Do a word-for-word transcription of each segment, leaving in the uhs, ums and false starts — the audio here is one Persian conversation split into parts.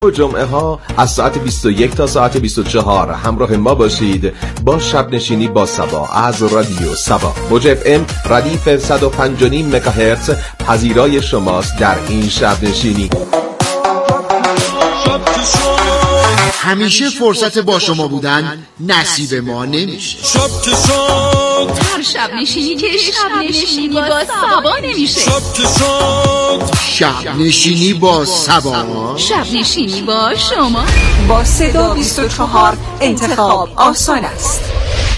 جمعه ها از ساعت بیست و یک تا ساعت بیست و چهار همراه ما باشید با شب نشینی با صبا از رادیو صبا. موج اف ام ردیف صد و پنج و نیم مگاهرتز پذیرای شماست در این شب نشینی. همیشه فرصت با شما بودن نصیب ما نمیشه. هر شب نشینی که شب نشینی با صبا نمیشه. شب نشینی با صبا، شب نشینی با شما. با صدا بیست و چهار انتخاب آسان است.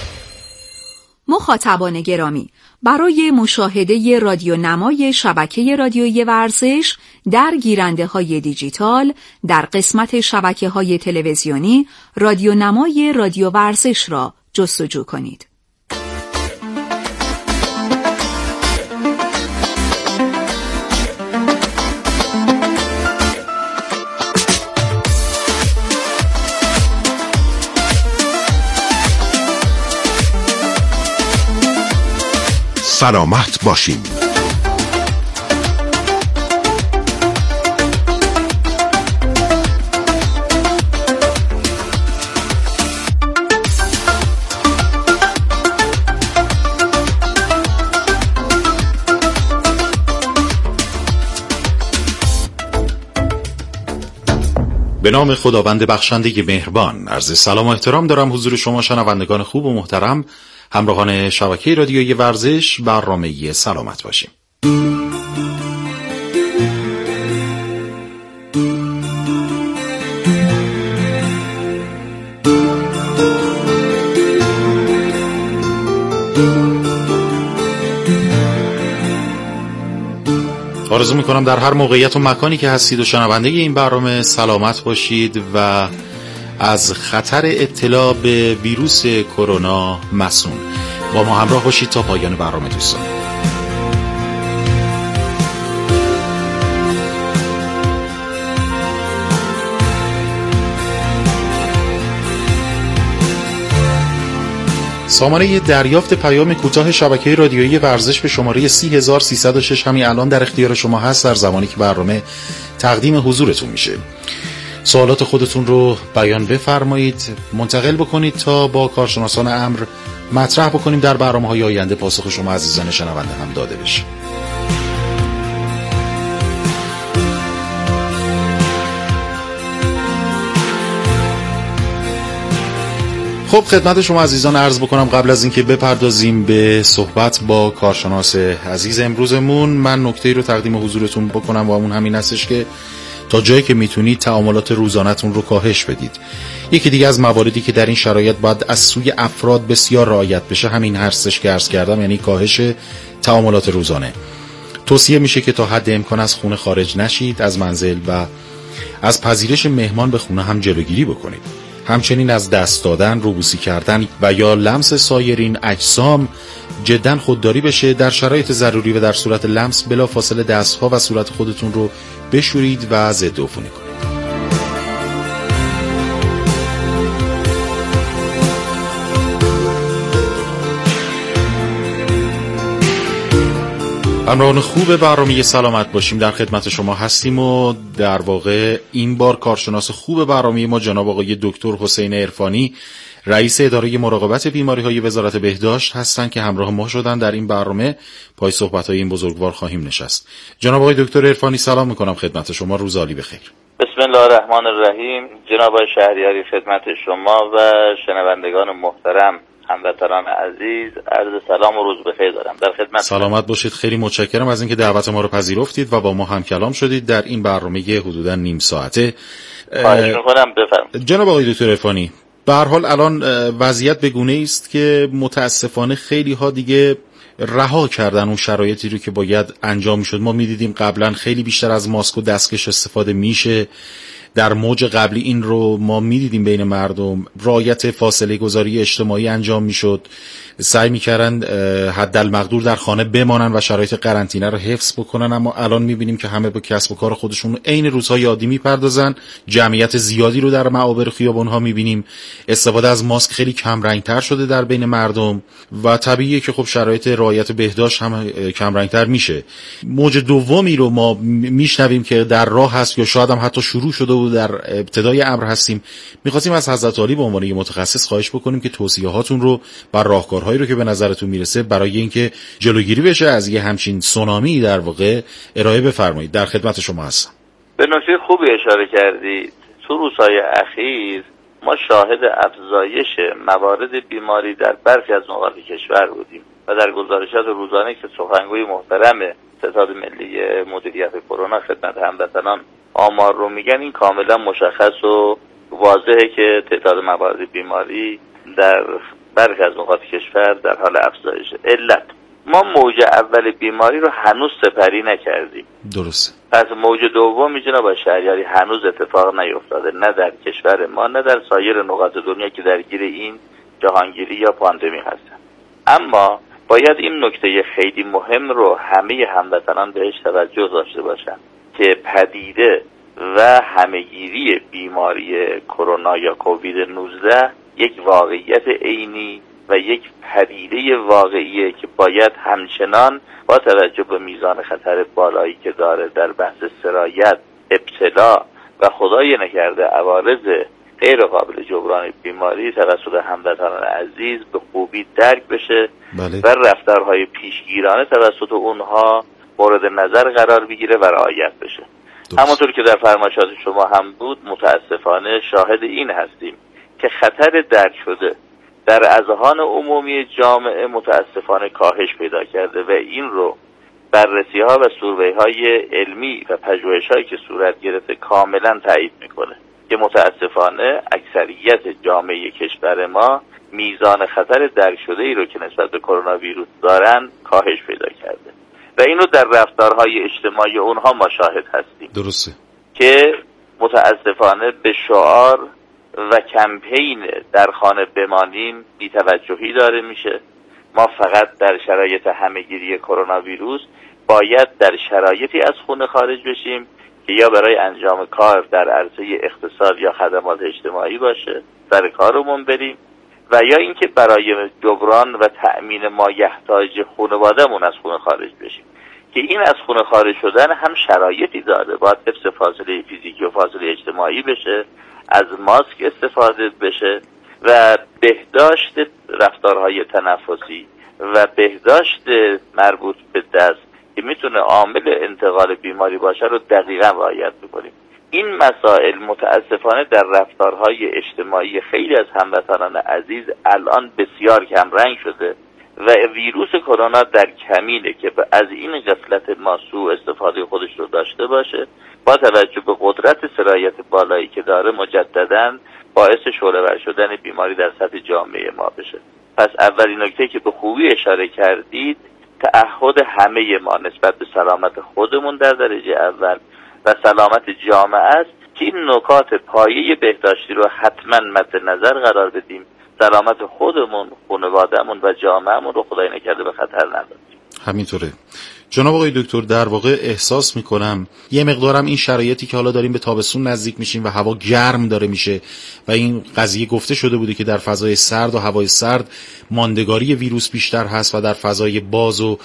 مخاطبان گرامی، برای مشاهده رادیو نمای شبکه رادیویی ورزش در گیرنده های دیجیتال در قسمت شبکه های تلویزیونی رادیو نمای رادیو ورزش را جستجو کنید. سلامت باشیم. به نام خداوند بخشنده مهربان، عرض سلام و احترام دارم حضور شما شنوندگان خوب و محترم، همراهان شبکه رادیویی ورزش. برنامه سلامت باشیم. آرزو میکنم در هر موقعیت و مکانی که هستید و شنونده این برنامه سلامت باشید و از خطر ابتلا به ویروس کرونا مصون. با ما همراه باشید تا پایان برنامه دوستان. سامانه دریافت پیام کوتاه شبکه رادیویی ورزش به شماره سی هزار و سیصد و شش همین الان در اختیار شما هست در زمانی که برنامه تقدیم حضورتون میشه. سوالات خودتون رو بیان بفرمایید، منتقل بکنید تا با کارشناسان امر مطرح بکنیم در برنامه‌های آینده پاسخ شما عزیزان شنونده هم داده بشه. خب خدمت شما عزیزان عرض بکنم قبل از اینکه بپردازیم به صحبت با کارشناس عزیز امروزمون، من نکته‌ای رو تقدیم حضورتون بکنم و اون همین هستش که تا جایی که میتونید تعاملات روزانه‌تون رو کاهش بدید. یکی دیگه از مواردی که در این شرایط باید از سوی افراد بسیار رعایت بشه همین هستش که عرض کردم، یعنی کاهش تعاملات روزانه. توصیه میشه که تا حد امکان از خونه خارج نشید، از منزل و از پذیرش مهمان به خونه هم جلوگیری بکنید. همچنین از دست دادن، روبوسی کردن و یا لمس سایرین اجسام جداً خودداری بشه. در شرایط ضروری و در صورت لمس بلا فاصله دستها و صورت خودتون رو بشورید و ضد عفونی کنید. همراهان خوب برنامه سلامت باشیم، در خدمت شما هستیم و در واقع این بار کارشناس خوب برنامه ما جناب آقای دکتر حسین عرفانی، رئیس اداره مراقبت بیماری‌های وزارت بهداشت هستند که همراه ما شدن. در این برنامه پای صحبت‌های این بزرگوار خواهیم نشست. جناب آقای دکتر عرفانی سلام می‌کنم خدمت شما، روز عالی بخیر. بسم الله الرحمن الرحیم. جناب آقای شهریاری خدمت شما و شنوندگان محترم هموطنان عزیز عرض سلام و روز بخیر دارم. در خدمت سلامت باشید. خیلی متشکرم از اینکه دعوت ما رو پذیرفتید و با ما هم کلام شدید در این برنامه حدوداً نیم ساعته. خواهش می‌کنم، بفرمایید. جناب آقای دکتر عرفانی، به هر حال الان وضعیت به گونه‌ای است که متاسفانه خیلی ها دیگه رها کردن اون شرایطی رو که باید انجام میشد. ما میدیدیم قبلا خیلی بیشتر از ماسک و دستکش استفاده میشه. در موج قبلی این رو ما میدیدیم بین مردم رعایت فاصله گذاری اجتماعی انجام میشد سعی میکردن حدالمقدور در خانه بمانن و شرایط قرنطینه رو حفظ بکنن، اما الان میبینیم که همه با کسب و کار خودشون عین روزهای عادی میپردازن. جمعیت زیادی رو در معابر خیابان‌ها میبینیم. استفاده از ماسک خیلی کم رنگ‌تر شده در بین مردم و طبیعیه که خب شرایط رعایت بهداشت هم کم رنگ‌تر میشه. موج دومی رو ما میشنویم که در راه هست یا شاید هم حتی شروع شده و در ابتدای امر هستیم. می‌خواستیم از حضرت عالی به عنوان متخصص خواهش بکنیم که توصیه‌هاتون رو بر راهکارهایی رو که به نظرتون میرسه برای اینکه جلوگیری بشه از یه همچین سونامی در واقع ارائه بفرمایید. در خدمت شما هستم. به نکته خوبی اشاره کردید. تو روزهای اخیر ما شاهد افزایش موارد بیماری در برخی از نقاط کشور بودیم و در گزارشات روزانه که سخنگوی محترم ستاد ملی مدیریت کرونا خدمت هموطنان آمار رو میگن، این کاملا مشخص و واضحه که تعداد موارد بیماری در برخی از نقاط کشور در حال افزایشه. علت ما موج اول بیماری رو هنوز سپری نکردیم. درسته. پس موج دومی جناب شهریاری هنوز اتفاق نیفتاده، نه در کشور ما نه در سایر نقاط دنیا که درگیر این جهانگیری یا پاندمی هستن. اما باید این نکته خیلی مهم رو همه هموطنان بهش توجه داشته باشن که پدیده و همهگیری بیماری کرونا یا کووید نوزده یک واقعیت عینی و یک پدیده واقعیه که باید همچنان با توجه به میزان خطر بالایی که داره در بحث سرایت، ابتلا و خدای نکرده عوارض غیر قابل جبران بیماری توسط هموطنان عزیز به خوبی درک بشه. بله. و رفتارهای پیشگیرانه توسط اونها مورد نظر قرار بگیره و رعایت بشه. همونطور که در فرمایشات شما هم بود، متاسفانه شاهد این هستیم که خطر درک شده در اذهان عمومی جامعه متاسفانه کاهش پیدا کرده و این رو بررسی ها و سروی های علمی و پژوهش هایی که صورت گرفته کاملا تایید میکنه که متاسفانه اکثریت جامعه کشور ما میزان خطر درک شده ای رو که نسبت به کرونا ویروس دارن کاهش پیدا کرده و اینو در رفتارهای اجتماعی اونها ما شاهد هستیم. درسته. که متاسفانه به شعار و کمپین در خانه بمانیم بی‌توجهی داره میشه. ما فقط در شرایط همهگیری کرونا ویروس باید در شرایطی از خونه خارج بشیم که یا برای انجام کار در عرصه اقتصاد یا خدمات اجتماعی باشه، سر کارمون بریم، و یا اینکه برای جبران و تأمین مایحتاج خانواده‌مون از خونه خارج بشیم که این از خونه خارج شدن هم شرایطی داره. باید حفظ فاصله فیزیکی و فاصله اجتماعی بشه، از ماسک استفاده بشه و بهداشت رفتارهای تنفسی و بهداشت مربوط به دست که میتونه عامل انتقال بیماری باشه رو دقیقاً رعایت بکنیم. این مسائل متاسفانه در رفتارهای اجتماعی خیلی از هموطنان عزیز الان بسیار کم رنگ شده و ویروس کرونا در کمینه که از این غفلت ما سوء استفاده خودش رو داشته باشه، با توجه به قدرت سرایت بالایی که داره مجدداً باعث شعله‌ور شدن بیماری در سطح جامعه ما بشه. پس اولین نکته که به خوبی اشاره کردید تعهد همه ما نسبت به سلامت خودمون در درجه اول و سلامت جامعه است که این نکات پایه بهداشتی رو حتما مد نظر قرار بدیم. سلامت خودمون، خانواده‌مون و جامعهمون رو خدای نکرده به خطر نندازیم. همینطوره. جناب آقای دکتر، در واقع احساس میکنم یه مقدارم این شرایطی که حالا داریم به تابستون نزدیک میشیم و هوا گرم داره میشه و این قضیه گفته شده بوده که در فضای سرد و هوای سرد ماندگاری ویروس بیشتر هست و در فضای باز و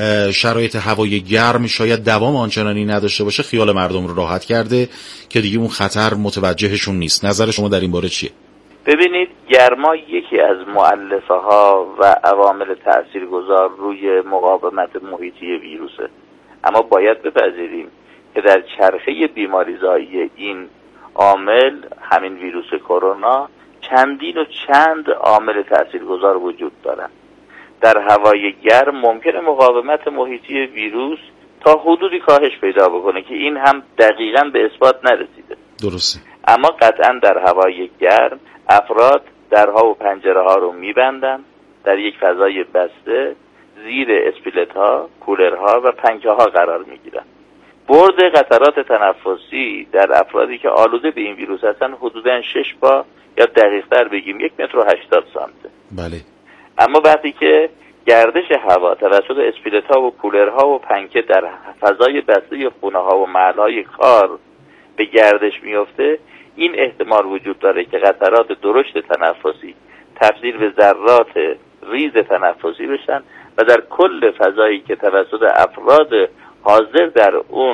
شرایط هوای گرم شاید دوام آنچنانی نداشته باشه، خیال مردم رو راحت کرده که دیگه اون خطر متوجهشون نیست. نظر شما در این باره چیه؟ ببینید، گرما یکی از مؤلفه ها و عوامل تاثیرگذار روی مقاومت محیطی ویروسه، اما باید بپذیریم که در چرخه بیماریزایی این عامل، همین ویروس کرونا، چندین و چند عامل تاثیرگذار وجود دارن. در هوای گرم ممکنه مقاومت محیطی ویروس تا حدودی کاهش پیدا بکنه که این هم دقیقاً به اثبات نرسیده. درسته. اما قطعاً در هوای گرم افراد درها و پنجره ها رو میبندن، در یک فضای بسته زیر اسپیلت ها، کولر ها و پنکه ها قرار میگیرن. برد قطرات تنفسی در افرادی که آلوده به این ویروس هستن حدوداً شش با یا دقیق تر بگیم یک متر و هشتاد سانته. بله. اما وقتی که گردش هوا توسط اسپلیت‌ها و کولرها و پنکه در فضای بسته خونه‌ها و محل‌های کار به گردش میفته، این احتمال وجود داره که قطرات درشت تنفسی تبدیل به ذرات ریز تنفسی بشن و در کل فضایی که توسط افراد حاضر در اون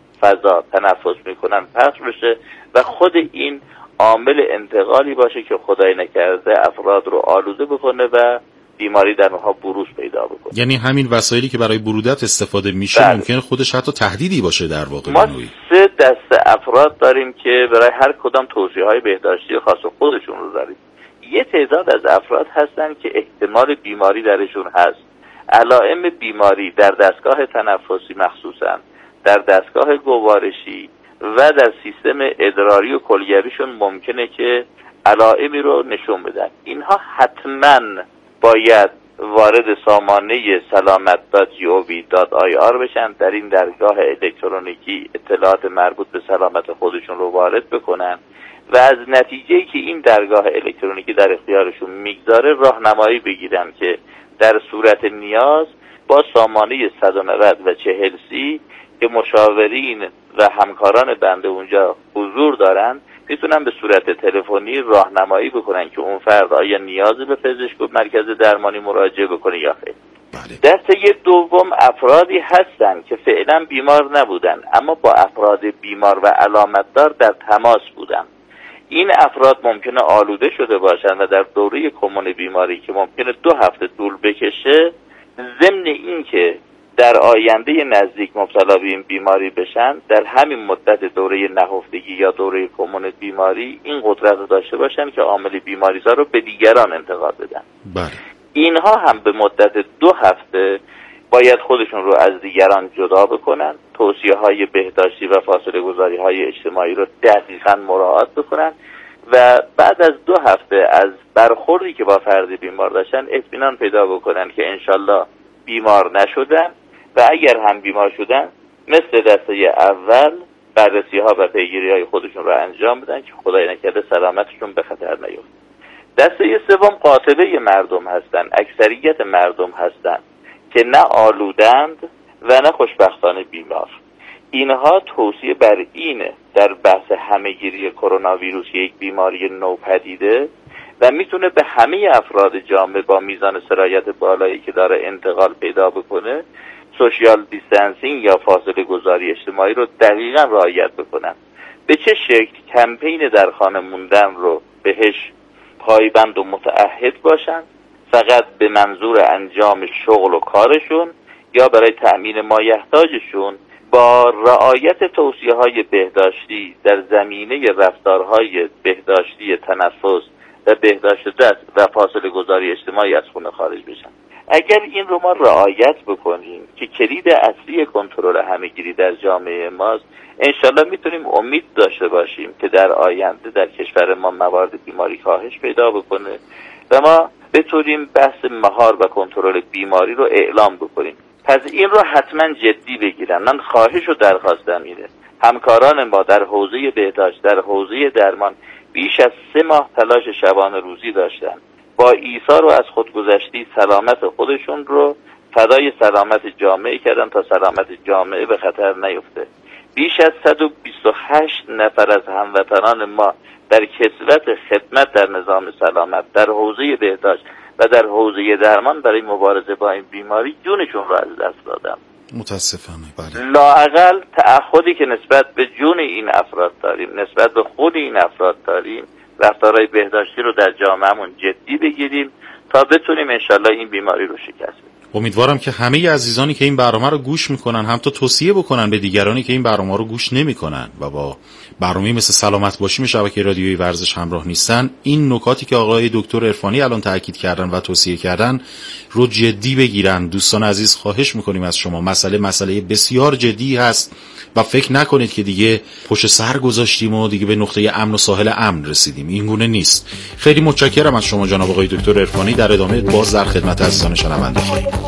فضا تنفس میکنن پخش بشه و خود این عامل انتقالی باشه که خدای نکرده افراد رو آلوده بکنه و بیماری در اونها بروز پیدا بکنه. یعنی همین وسایلی که برای برودت استفاده میشه بله. ممکنه خودش حتی تهدیدی باشه در واقع. ما سه دسته افراد داریم که برای هر کدام توصیه‌های بهداشتی خاص خودشون رو داریم. یه تعداد از افراد هستن که احتمال بیماری درشون هست. علائم بیماری در دستگاه تنفسی مخصوصا در دستگاه گوارشی و در سیستم ادراری و کلیویشون ممکنه که علائمی رو نشون بدن. اینها حتما باید وارد سامانه سلامت دات جی او وی دات آی آر بشن، در این درگاه الکترونیکی اطلاعات مربوط به سلامت خودشون رو وارد بکنن و از نتیجه‌ای که این درگاه الکترونیکی در اختیارشون میگذاره راهنمایی بگیرن که در صورت نیاز با سامانه صد و نود و چهل سی که مشاورین و همکاران بنده اونجا حضور دارن میتونن به صورت تلفنی راهنمایی بکنن که اون فرد آیا نیازی به پزشک و مرکز درمانی مراجعه بکنه یا خیر. دسته دوم افرادی هستن که فعلا بیمار نبودن اما با افراد بیمار و علامتدار در تماس بودن. این افراد ممکنه آلوده شده باشن و در دوره کمون بیماری که ممکنه دو هفته طول بکشه، ضمن این که در آینده نزدیک مبتلا به این بیماری بشن، در همین مدت دوره نهفتگی یا دوره کمون بیماری این قدرت رو داشته باشن که عامل بیماریزا رو به دیگران انتقال بدن. بله. اینها هم به مدت دو هفته باید خودشون رو از دیگران جدا بکنن، توصیه های بهداشتی و فاصله گذاری های اجتماعی رو دقیقاً مراعات بکنن و بعد از دو هفته از برخوردی که با فرد بیمار داشتن اطمینان پیدا بکنن که انشالله بیمار نشدن و اگر هم بیمار شدن مثل دسته اول بررسی ها و پیگیری های خودشون رو انجام بدن که خدای نکرده سلامتشون به خطر نیفته. دسته سوم قاطبه مردم هستن، اکثریت مردم هستن که نه آلودند و نه خوشبختانه بیمار. اینها توصیه بر اینه در بحث همهگیری کرونا ویروس یک بیماری نوپدیده و میتونه به همه افراد جامعه با میزان سرایت بالایی که داره انتقال پیدا بکنه سوشیال دیستنسینگ یا فاصله گذاری اجتماعی رو دقیقاً رعایت بکنن. به چه شکل کمپین در خانه موندن رو بهش پایبند و متعهد باشن، فقط به منظور انجام شغل و کارشون یا برای تأمین مایحتاجشون با رعایت توصیه‌های بهداشتی در زمینه رفتارهای بهداشتی تنفس و بهداشت دست و فاصله گذاری اجتماعی از خونه خارج بشن. اگر این رو ما رعایت بکنیم که کلید اصلی کنترل همهگیری در جامعه ماست، انشالله میتونیم امید داشته باشیم که در آینده در کشور ما موارد بیماری کاهش پیدا بکنه و ما بتونیم بحث مهار و کنترل بیماری رو اعلام بکنیم. پس این رو حتما جدی بگیرن. من خواهش و درخواستم اینه همکاران ما در حوزه بهداشت، در حوزه درمان بیش از سه ماه تلاش شبانه روزی داشتن، با ایثار و از خودگذشتی سلامت خودشون رو فدای سلامت جامعه کردن تا سلامت جامعه به خطر نیفته. بیش از صد و بیست و هشت نفر از هموطنان ما در کسوت خدمت در نظام سلامت، در حوزه بهداشت و در حوزه درمان برای مبارزه با این بیماری جونشون رو از دست دادن. متاسفانه بله. لااقل تعهدی که نسبت به جون این افراد داریم، نسبت به خود این افراد داریم، رفتارهای بهداشتی رو در جامعهمون جدی بگیریم تا بتونیم انشالله این بیماری رو شکست بدیم. امیدوارم که همه عزیزانی که این برنامه رو گوش میکنن هم تا توصیه بکنن به دیگرانی که این برنامه رو گوش نمیکنن و با برنامه مثل سلامت باشیم شبکه رادیویی ورزش همراه نیستن، این نکاتی که آقای دکتر عرفانی الان تاکید کردن و توصیه کردن رو جدی بگیرن. دوستان عزیز خواهش میکنیم از شما، مسئله مسئله بسیار جدی هست و فکر نکنید که دیگه پشت سر گذاشتیم و دیگه به نقطه امن و ساحل امن رسیدیم. این گونه نیست. خیلی متشکرم از شما جناب آقای دکتر عرفانی. در ادامه باز در خدمت عزیزان شنونده خواهیم بود.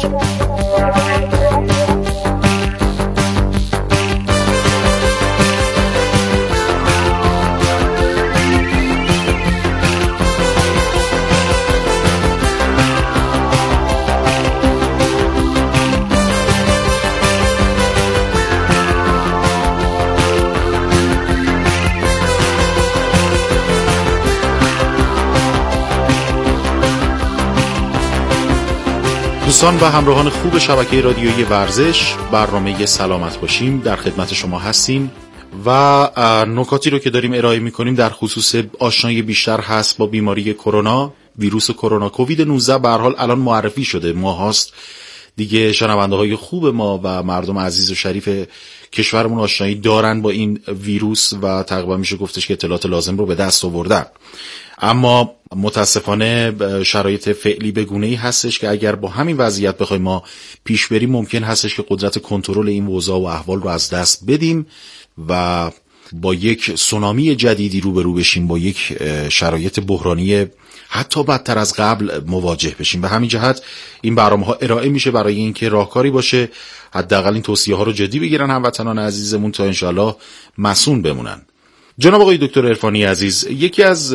دوستان و همراهان خوب شبکه رادیویی ورزش، برنامه سلامت باشیم در خدمت شما هستیم و نکاتی رو که داریم ارائه می‌کنیم در خصوص آشنایی بیشتر هست با بیماری کرونا، ویروس کرونا کووید نوزده. به هر حال الان معرفی شده، ماهاست دیگه شنونده‌های خوب ما و مردم عزیز و شریف کشورمون آشنایی دارن با این ویروس و تقریبا میشه گفتش که اطلاعات لازم رو به دست آوردن. اما متاسفانه شرایط فعلی به گونه‌ای هستش که اگر با همین وضعیت بخوایم ما پیش بریم ممکن هستش که قدرت کنترل این اوضاع و احوال رو از دست بدیم و با یک سونامی جدیدی روبرو بشیم، با یک شرایط بحرانی حتی بدتر از قبل مواجه بشیم. به همین جهت این برنامه‌ها ارائه میشه برای اینکه راهکاری باشه، حداقل این توصیه‌ها رو جدی بگیرن هموطنان عزیزمون تا انشالله مصون بمونن. جناب آقای دکتر عرفانی عزیز، یکی از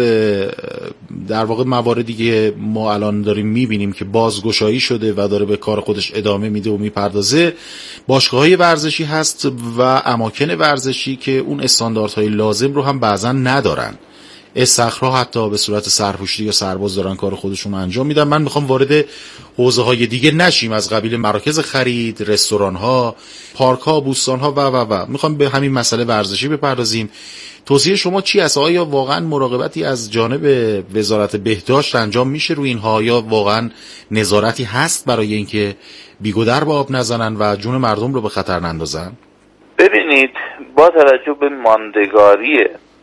در واقع مواردی که ما الان داریم میبینیم که بازگشایی شده و داره به کار خودش ادامه میده و میپردازه، باشگاه‌های ورزشی هست و اماکن ورزشی که اون استانداردهای لازم رو هم بعضا ندارن. استخرها حتی به صورت سرپوشی یا سرباز دارن کار خودشون انجام میدن. من میخوام وارد حوزه‌های دیگه نشیم، از قبیل مراکز خرید، رستوران‌ها، پارک‌ها، بوستان‌ها و و و میخوام به همین مسئله ورزشی بپردازیم. توصیه شما چی است؟ آیا واقعا مراقبتی از جانب وزارت بهداشت انجام میشه روی اینها، یا واقعا نظارتی هست برای اینکه بیگودر به آب نزنن و جون مردم رو به خطر نندازن؟ ببینید، با توجه به ماندگاری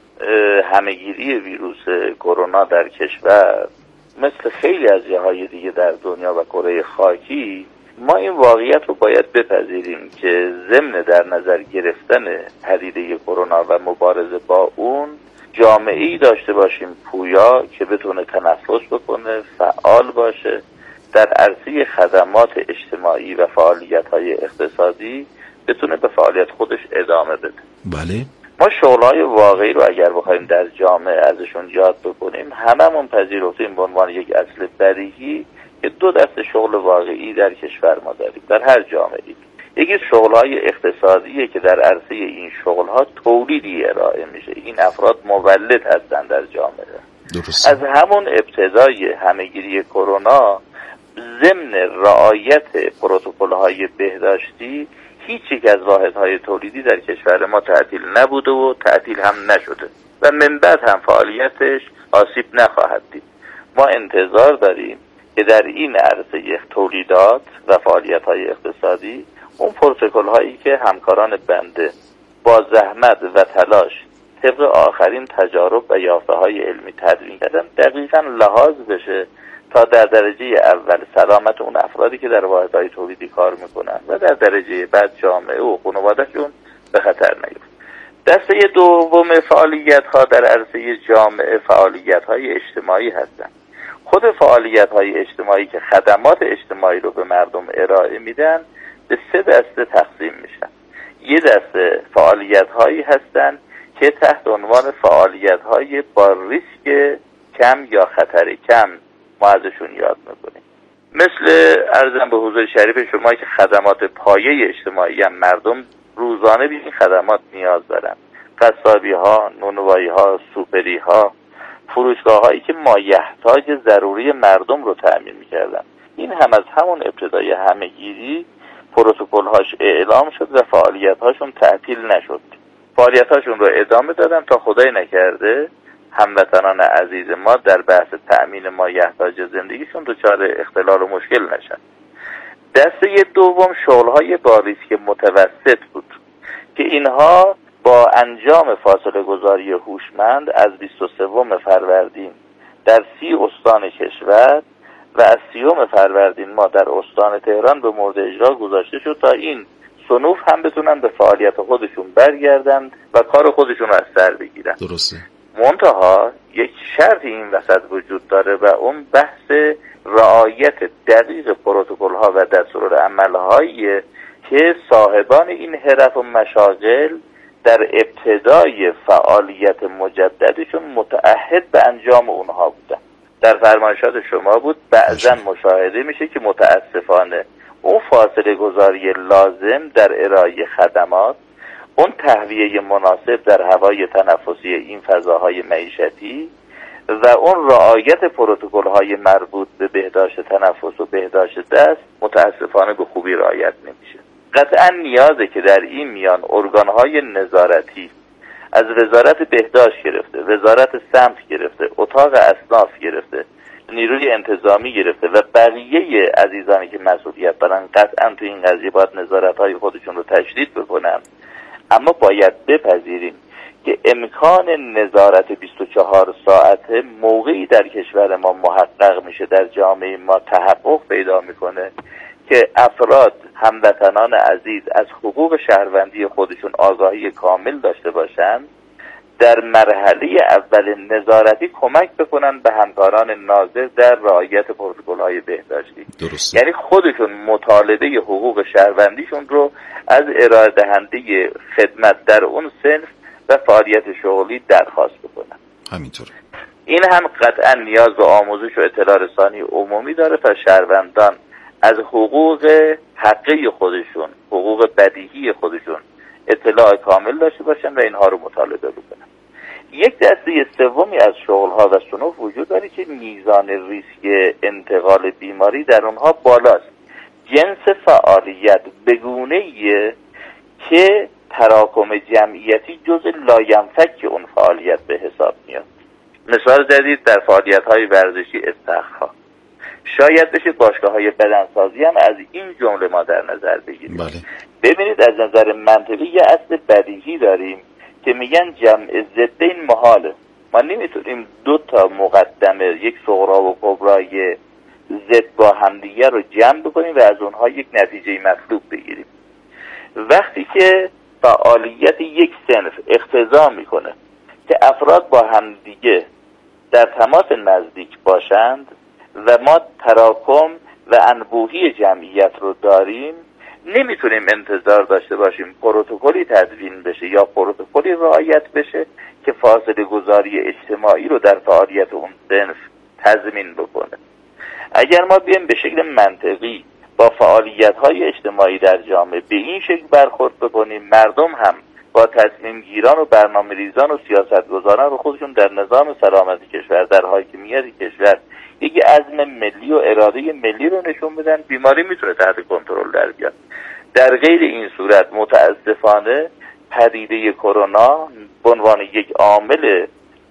همهگیری ویروس کرونا در کشور، مثل خیلی از جاهای دیگه در دنیا و کره خاکی، ما این واقعیت رو باید بپذیریم که ضمن در نظر گرفتن پدیده کرونا و مبارزه با اون، جامعه‌ای داشته باشیم پویا که بتونه تنفس بکنه، فعال باشه، در عرصه خدمات اجتماعی و فعالیت‌های اقتصادی بتونه به فعالیت خودش ادامه بده. بله. ما شغل‌های واقعی رو اگر بخوایم در جامعه ازشون یاد بکنیم، هممون پذیرفتیم به عنوان یک اصل بدیهی که دو دسته شغل واقعی در کشور ما داریم، در هر جامعه‌ای. یکی شغل‌های اقتصادیه که در عرصه این شغل‌ها تولیدی ارائه میشه. این افراد مولد هستن در جامعه. درست. از همون ابتدای همهگیری کرونا، ضمن رعایت پروتکل‌های بهداشتی، هیچ یک از واحدهای تولیدی در کشور ما تعطیل نبوده و تعطیل هم نشده و من بعد هم فعالیتش آسیب نخواهد دید. ما انتظار داریم که در این عرصه تولیدات و فعالیت‌های اقتصادی اون پروتکل‌هایی که همکاران بنده با زحمت و تلاش طبق آخرین تجارب و یافته‌های علمی تدوین کردن دقیقاً لحاظ بشه تا در درجه اول سلامت اون افرادی که در واحدهای تولیدی کار میکنن و در درجه بعد جامعه و خانواده‌شون به خطر نیفته. دسته دوم فعالیت‌ها در عرصه جامعه فعالیت‌های اجتماعی هستند. خود فعالیت‌های اجتماعی که خدمات اجتماعی رو به مردم ارائه میدن به سه دسته تقسیم میشن. یه دسته فعالیت‌هایی هستند که تحت عنوان فعالیت‌های با ریسک کم یا خطر کم ما ازشون یاد میکنیم. مثل عرضم به حضور شریف شما که خدمات پایه اجتماعی هم مردم روزانه به این خدمات نیاز دارن. قصابی ها، نونوایی ها، سوپری ها، فروشگاه هایی که مایحتاج ضروری مردم رو تأمین میکردن. این هم از همون ابتدای همهگیری پروتکل هاش اعلام شد و فعالیت هاشون تعطیل نشد. فعالیت هاشون رو ادامه دادن تا خدای نکرده هموطنان عزیز ما در بحث تأمین مایحتاج زندگیشون دچار اختلال و مشکل نشن. دسته دوم شغل‌های با ریسک متوسط بود که اینها با انجام فاصله گذاری هوشمند از بیست و سوم فروردین در سی استان کشور و از سیوم فروردین ما در استان تهران به مورد اجرا گذاشته شد تا این صنوف هم بتونن به فعالیت خودشون برگردن و کار خودشون رو از سر بگیرن. درسته. منتها یک شرط این وسط وجود داره و اون بحث رعایت دقیق پروتکل ها و دستورالعمل هایی که صاحبان این حرف و مشاغل در ابتدای فعالیت مجددشون متعهد به انجام اونها بودن. در فرمایشات شما بود بعضا مشاهده میشه که متاسفانه اون فاصله گذاری لازم در ارائه خدمات، اون تهویه مناسب در هوای تنفسی این فضاهای معیشتی و اون رعایت پروتکل‌های مربوط به بهداشت تنفس و بهداشت دست متاسفانه به خوبی رعایت نمیشه. قطعا نیازه که در این میان ارگان‌های نظارتی از وزارت بهداشت گرفته، وزارت سمت گرفته، اتاق اصناف گرفته، نیروی انتظامی گرفته و بقیه عزیزانی که مسئولیت دارن قطعا تو این قضیه باید نظارت‌های خودشون رو تشدید بکنن. اما باید بپذیریم که امکان نظارت بیست و چهار ساعته موقعی در کشور ما محقق میشه، در جامعه ما تحقق پیدا میکنه که افراد هموطنان عزیز از حقوق شهروندی خودشون آگاهی کامل داشته باشند، در مرحله اول نظارتی کمک بکنن به همکاران ناظر در رعایت پروتکل‌های بهداشتی. درسته. یعنی خودشون مطالبه حقوق شهروندیشون رو از ارائه دهنده خدمت در اون صنف و فعالیت شغلی درخواست بکنن. همینطوره. این هم قطعا نیاز به آموزش و اطلاع رسانی عمومی داره تا شهروندان از حقوق حقیقی خودشون، حقوق بدیهی خودشون اطلاع کامل داشته باشن و اینها رو مطالبه بکنن. یک دسته سومی از شغل‌ها و صنوف وجود داره که میزان ریسک انتقال بیماری در اونها بالاست. جنس فعالیت بگونه‌ایه که تراکم جمعیتی جزء لاینفک اون فعالیت به حساب میاد. مثال جدید در فعالیت‌های ورزشی استخرها، شاید بشه باشگاه‌های بدنسازی هم از این جمله ما در نظر بگیریم. بله. ببینید از نظر منطقی یه اصل بدیهی داریم که میگن جمع ضدین محاله. ما نمیتونیم دو تا مقدمه، یک صغرا و کبرای ضد با همدیگه رو جمع بکنیم و از اونها یک نتیجه مطلوب بگیریم. وقتی که فعالیت یک صنف اقتضا میکنه که افراد با همدیگه در تماس نزدیک باشند و ما تراکم و انبوهی جمعیت رو داریم، نمیتونیم انتظار داشته باشیم پروتکلی تدوین بشه یا پروتکلی رعایت بشه که فاصله گذاری اجتماعی رو در فعالیت اون صنف تضمین بکنه. اگر ما بیایم به شکل منطقی با فعالیت‌های اجتماعی در جامعه به این شکل برخورد بکنیم، مردم هم با تصمیم گیران و برنامه ریزان و سیاستگزاران رو خودشون در نظام سلامتی کشور، در حاکمیت کشور یک عزم ملی و اراده ملی رو نشون بدن، بیماری میتونه تحت کنترل در بیاد. در غیر این صورت متاسفانه پدیده کرونا به عنوان یک عامل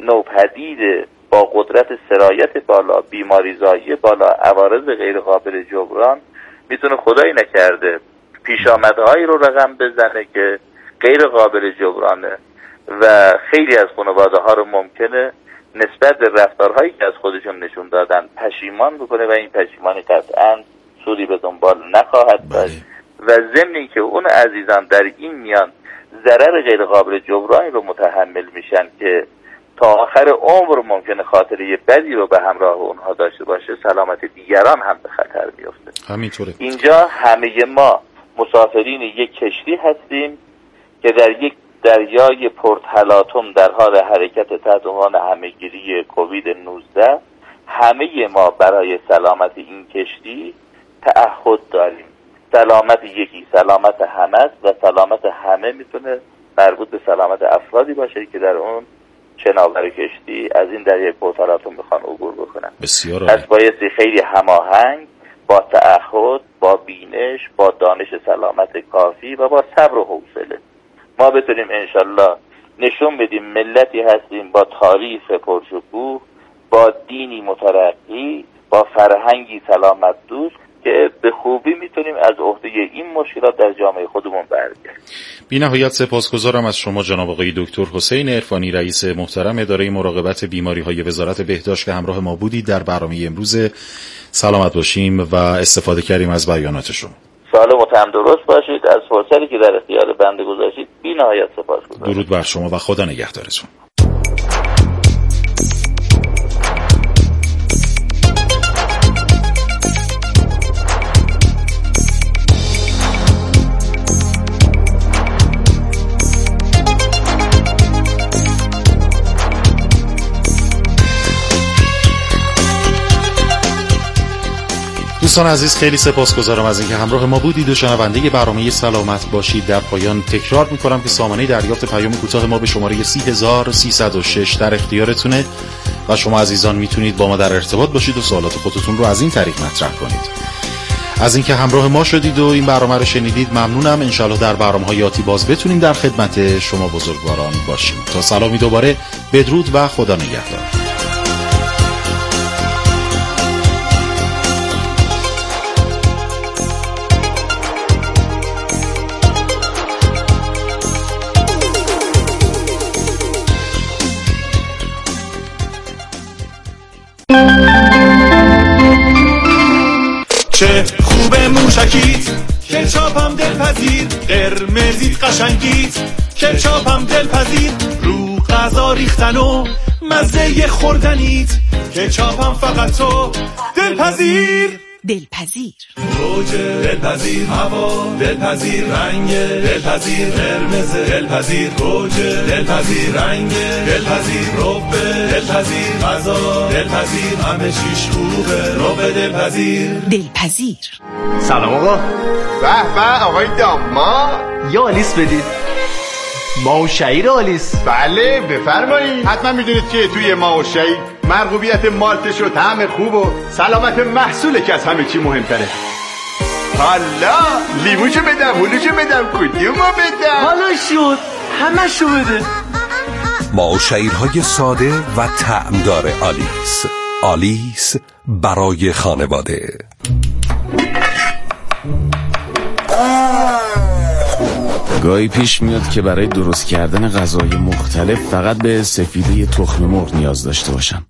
نوپدید با قدرت سرایت بالا، بیماریزایی بالا، عوارض غیر قابل جبران میتونه خدایی نکرده پیشامدهایی رو رقم بزنه که غیر قابل جبرانه و خیلی از خانواده ها رو ممکنه نسبت به رفتارهایی که از خودشون نشون دادن پشیمان بکنه و این پشیمانی قطعاً سودی به دنبال نخواهد داشت و ضمن اینکه اون عزیزان در این میان ضرر غیر قابل جبرانی رو متحمل میشن که تا آخر عمر ممکنه خاطره بدی رو به همراه اونها داشته باشه، سلامت دیگران هم به خطر میفته. همینطوره. اینجا همه ما مسافرین یک کشتی هستیم که در یک دریای پرتلاطم در حال حرکت تحت عنوان همهگیری کووید نوزده. همه ما برای سلامت این کشتی تعهد داریم. سلامت یکی سلامت همه است و سلامت همه میتونه مربوط به سلامت افرادی باشه که در اون شناور کشتی از این دریای پرتلاطم میخوان عبور بکنن. بسیار عالی. پس بایستی خیلی هماهنگ با تعهد، با بینش، با دانش سلامت کافی و با صبر و حوصله ما بتونیم انشالله نشون بدیم ملتی هستیم با تاریخ پرشکوه، با دینی مترقی، با فرهنگی سلامت دوست که به خوبی میتونیم از عهده این مشکلات در جامعه خودمون برگردیم. بی نهایت سپاسگزارم از شما جناب آقای دکتر حسین عرفانی، رئیس محترم اداره مراقبت بیماری‌های وزارت بهداشت که همراه ما بودید در برنامه امروز. سلامت باشیم و استفاده کردیم از بیانات شما. سالم و تندرست باشید. از فرصتی که در اختیار بنده گذاشتید بی نهایت سپاسگزارم. درود بر شما و خدا نگهدارتون. دوستان عزیز خیلی سپاسگزارم از اینکه همراه ما بودید و شنونده برنامه سلامت باشید. در پایان تکرار میکنم که سامانه دریافت پیام کوتاه ما به شماره سه هزار و سیصد و شش در اختیارتونه. و شما عزیزان میتونید با ما در ارتباط باشید و سوالات خودتون رو از این طریق مطرح کنید. از اینکه همراه ما شدید و این برنامه رو شنیدید ممنونم. انشالله در برنامه‌های آتی باز بتونیم در خدمت شما بزرگواران باشیم. تا سلامی دوباره، بدرود و خدا نگهدار. چه خوبه موشکیت، کچاپم دلپذیر، قرمزیت قشنگیت، کچاپم دلپذیر، رو غذا ریختن و مزه خوردنیت، کچاپم فقط تو دلپذیر. دلپذیر روج دلپذیر، هوا دلپذیر، رنگ دلپذیر، قرمز دلپذیر، روج دلپذیر، رنگ دلپذیر، رب دلپذیر، غذا دلپذیر، همه چیش خوبه، رب دلپذیر. دلپذیر. سلام آقا. به به آقای داماد، یه آلیس بدید. ماوشعیر آلیس. بله بفرمایید. حتما میدونید که توی ماوشعیر مرغوبیت مالتش و طعم خوب و سلامت محصوله که از همه چی مهمتره. حالا لیموشو بدم، هلوشو بدم، کدومو بدم؟ حالا شد همشو بده. ماوشعیرهای ساده و طعمدار آلیس. آلیس برای خانواده. گاهی پیش میاد که برای درست کردن غذای مختلف فقط به سفیده تخم مرغ نیاز داشته باشم.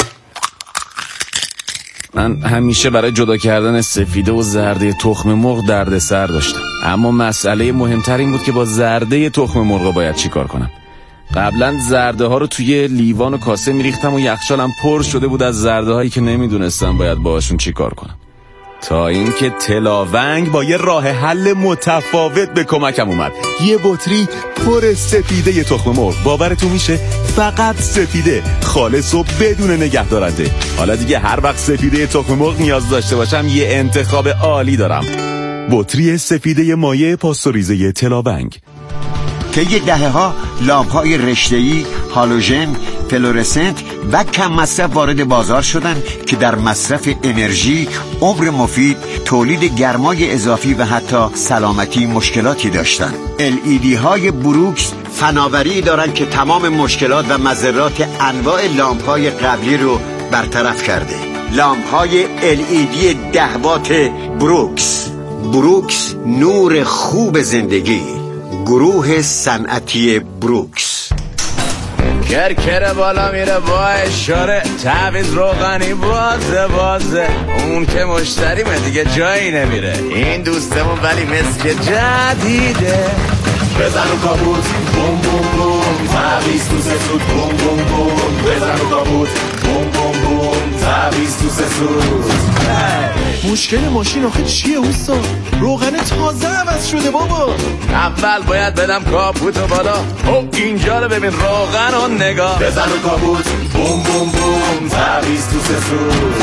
من همیشه برای جدا کردن سفیده و زرده تخم مرغ دردسر داشتم، اما مسئله مهمتر این بود که با زرده تخم مرغ باید چی کار کنم. قبلا زرده ها رو توی لیوان و کاسه میریختم و یخچالم پر شده بود از زرده هایی که نمیدونستم باید باهاشون چی کار کنم، تا اینکه تلاونگ با یه راه حل متفاوت به کمکم اومد. یه بطری پر سفیده تخم مرغ، باورتون میشه فقط سفیده، خالص و بدون نگهدارنده. حالا دیگه هر وقت سفیده تخم مرغ نیاز داشته باشم یه انتخاب عالی دارم. بطری سفیده مایع پاستوریزه تلاونگ. طی دهه‌ها لامپ‌های رشته‌ای، هالوژن، فلورسنت و کم مصرف وارد بازار شدند که در مصرف انرژی، عمر مفید، تولید گرمای اضافی و حتی سلامتی مشکلاتی داشتند. ال ای دی های بروکس فناوری دارند که تمام مشکلات و مضرات انواع لامپ‌های قبلی رو برطرف کرده. لامپ‌های ال ای دی ده وات بروکس. بروکس، نور خوب زندگی. گروه صنعتی بروکس. کرکر بالا میره با اشاره، تعویض روغنی بازه بازه، اون که مشتریمه دیگه جایی نمیره. این دوستمون ولی مثل جدیده. بزن و کابوت بوم بوم بوم، تعویض تو سه سود بوم بوم بوم. بزن و کابوت بوم بوم بوم، تعویض تو سه سود. مشکل ماشین آخه چیه اوستا؟ روغن تازه عوض شده بابا. اول باید بدم کاپوتو بالا. او اینجا رو ببین، روغن و نگاه. بزن و کاپوت بوم بوم بوم، تعویض تو سه سود.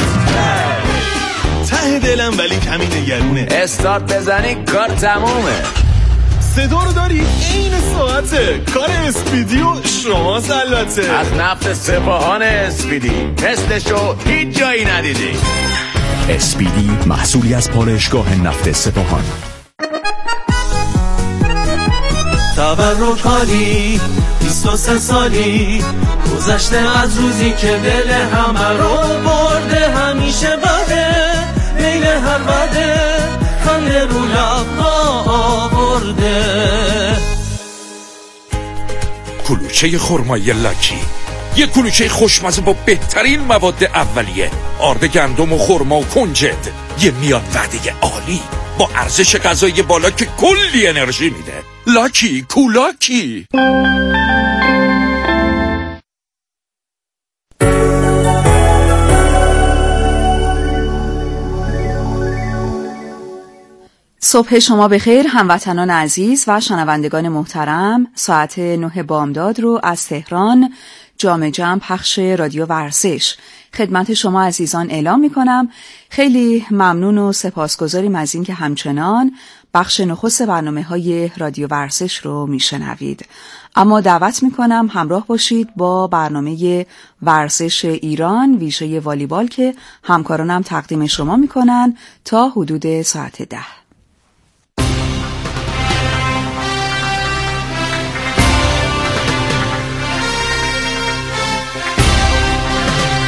ته دلم ولی کمی نگرونه. استارت بزنی کار تمومه. صدا رو داری؟ این ساعته. کار اسپیدی و شماست البته. از نفت سپاهان اسپیدی، مثلشو هیچ جایی ندیدی. اسپیدی محصولی از پالایشگاه نفت سپاهان. تبرک حالی بیست و سه سالی گذشته از روزی که دل همه رو برده، همیشه بده میل هر بده، خنده رو لبها آورده. کلوچه خرمای لاکی، یک کلوچه خوشمزه با بهترین مواد اولیه، آرد گندم و خرما و کنجد، یه میاد وعده عالی با ارزش غذایی بالا که کلی انرژی میده. لاکی کولاکی. صبح شما بخیر هموطنان عزیز و شنوندگان محترم. ساعت نه بامداد رو از تهران جام جمع پخش رادیو ورزش. خدمت شما عزیزان اعلام می کنم خیلی ممنون و سپاسگزاریم از این که همچنان بخش نخست برنامه های رادیو ورزش رو می شنوید. اما دعوت می کنم همراه باشید با برنامه ورزش ایران ویژه والیبال که همکارانم تقدیم شما می کنن تا حدود ساعت ده.